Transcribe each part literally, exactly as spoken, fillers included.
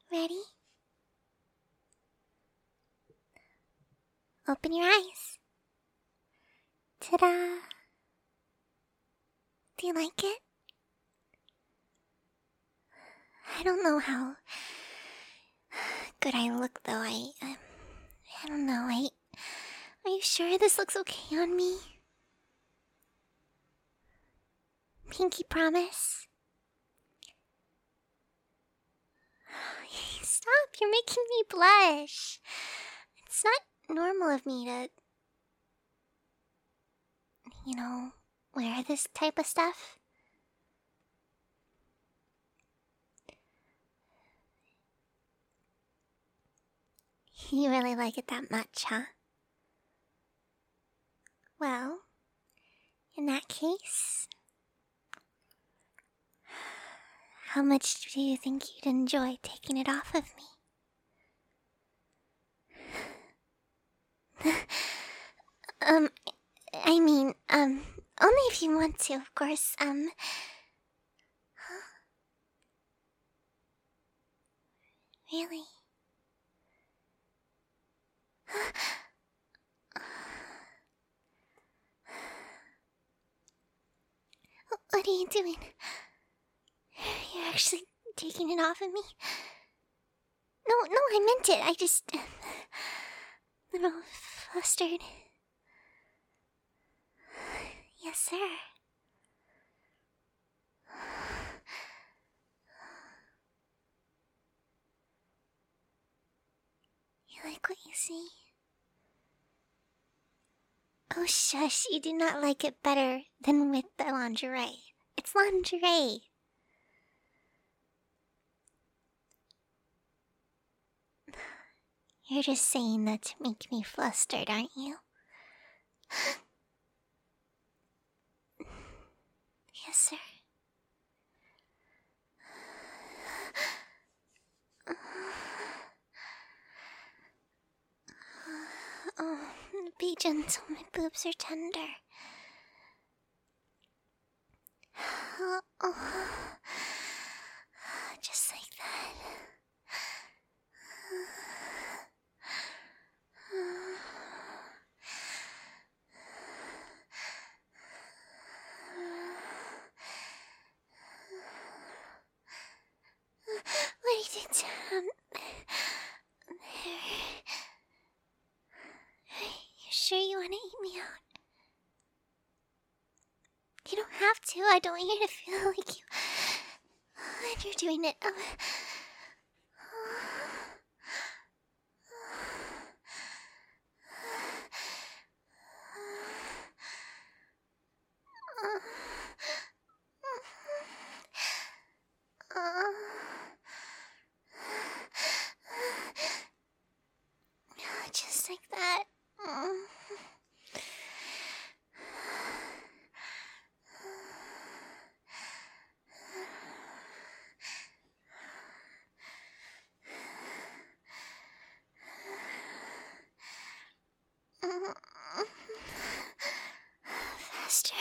Ready? Open your eyes. Ta-da! Do you like it? I don't know how good I look, though. I, um, I don't know. I, are you sure this looks okay on me? Pinky promise? Stop, you're making me blush. It's not normal of me to, you know, wear this type of stuff. You really like it that much, huh? Well, in that case, how much do you think you'd enjoy taking it off of me? um, I mean, um, only if you want to, of course, um... Really? What are you doing? You're actually taking it off of me? No, no, I meant it. I just... a little flustered. Yes, sir. You like what you see? Oh, shush. You do not like it better than with the lingerie. It's lingerie. You're just saying that to make me flustered, aren't you? Yes, sir. Oh, be gentle, my boobs are tender. Oh, oh. Just like that. What did you do? There. You sure you want to eat me out? You don't have to. I don't want you to feel like you... And you're doing it. Um... Just like that. Faster.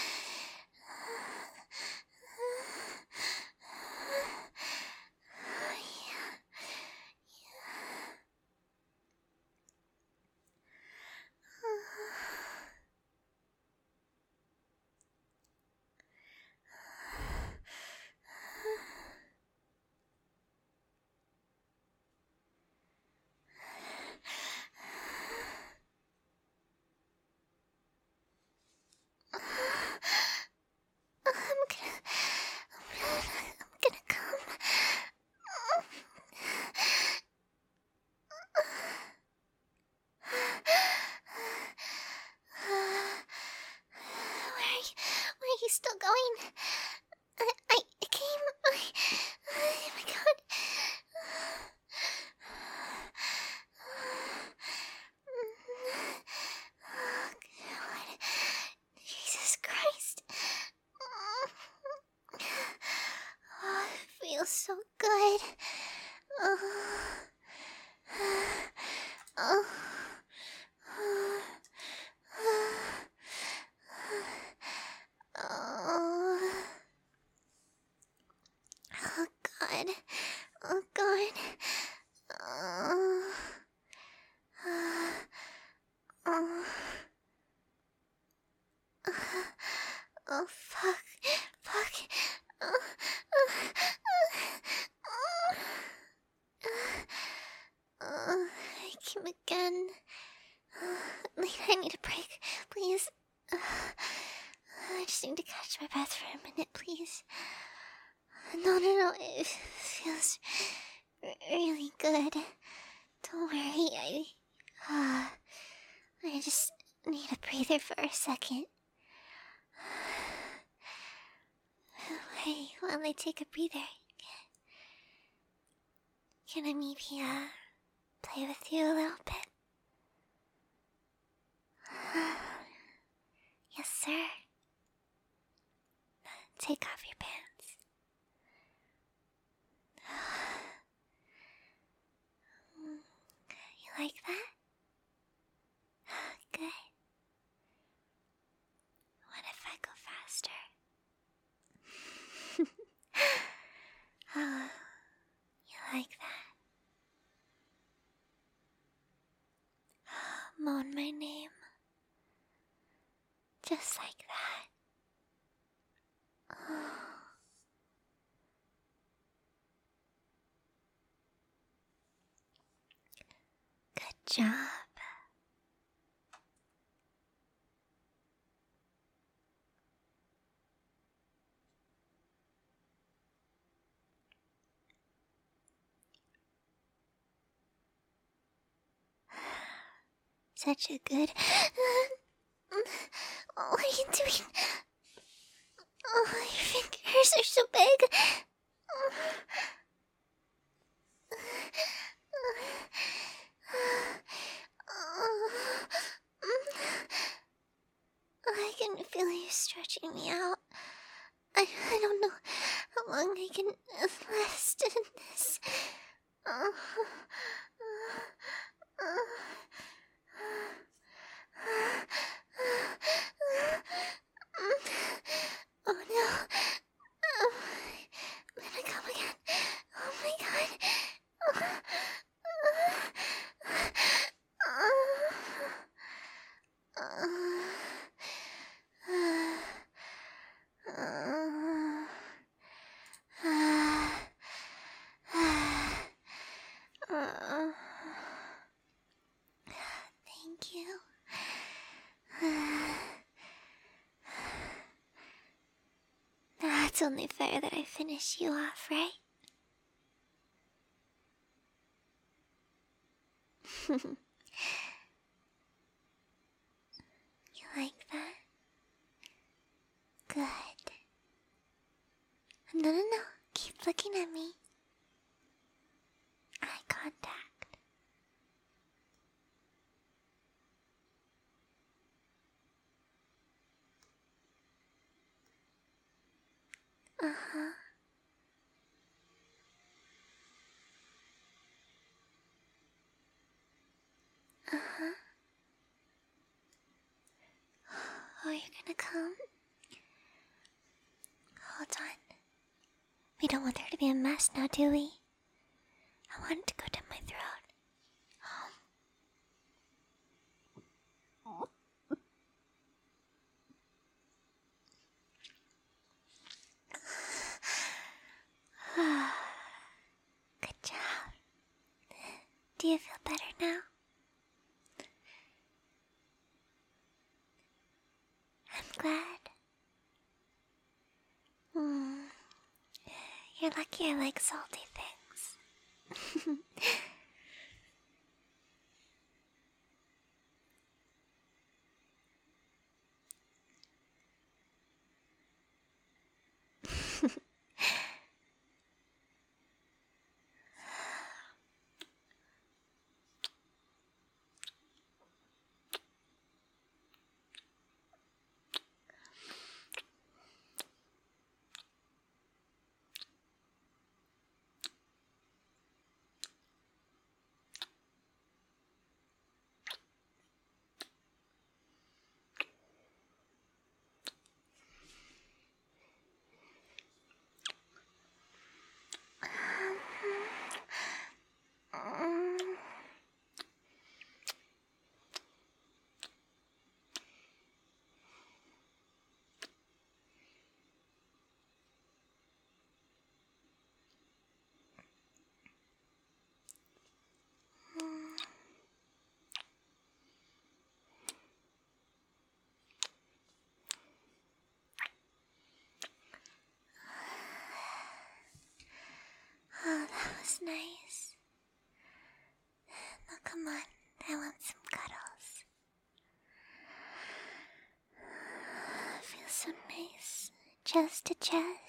I'm gonna, I'm gonna come. Where are you, where are you still going? I, I came, I, oh my god. Oh god. Jesus Christ. Oh, it feels so good. Oh. Oh. Oh. Oh god. Oh god. Uh, uh, uh, uh, oh fuck. Fuck. Uh, uh, uh, uh, uh, I came again. Uh, wait, I need a break. Please. Uh, I just need to catch my breath for a minute, please. No, no, no. It feels really good. Don't worry. I. Uh, I just need a breather for a second. Wait, while I take a breather, can I maybe, uh, play with you a little bit? Yes, sir. Take off your pants. You like that? Good. What if I go faster? Oh, you like that? Moan my name. Just like that. Oh. Good job. Such a good... What are you doing? Oh, your fingers are so big. I can feel you stretching me out. I, I don't know how long I can last in this. Oh no. I'm gonna come again. Oh my god. Thank you. That's only fair that I finish you off, right? You like that? Good. No, no, no. Keep looking at me. Eye contact. Uh-huh. Uh-huh. Oh, you're gonna come? Hold on. We don't want there to be a mess now, do we? I want it to go down my throat. Good job. Do you feel better now? I'm glad. Hmm. You're lucky I like salty things. feels nice. Now come on, I want some cuddles. Feels so nice, chest to chest.